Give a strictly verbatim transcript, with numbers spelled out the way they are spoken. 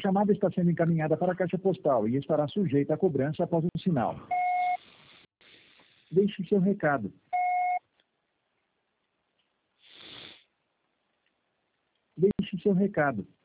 chamada está sendo encaminhada para a caixa postal e estará sujeita a cobrança após o sinal. Deixe seu recado. Deixe seu recado.